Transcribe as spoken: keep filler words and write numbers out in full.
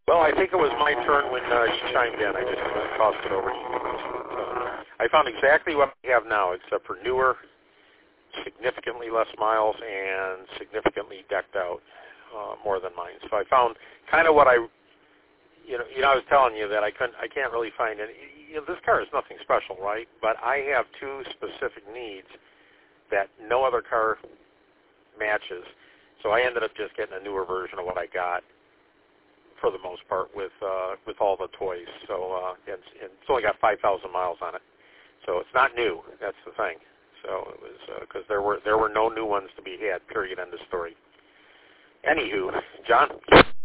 Well, I think it was my turn when uh, you chimed in. I just uh, tossed it over to you. Uh, I found exactly what we have now, except for newer, significantly less miles, and significantly decked out uh, more than mine. So I found kind of what I, you know, you know, I was telling you that I couldn't, I can't really find any. You know, this car is nothing special, right? But I have two specific needs that no other car matches. So I ended up just getting a newer version of what I got, for the most part, with uh, with all the toys. So uh, and, and it's only got five thousand miles on it. So it's not new. That's the thing. So it was because uh, there were there were no new ones to be had. Period. End of story. Anywho, John.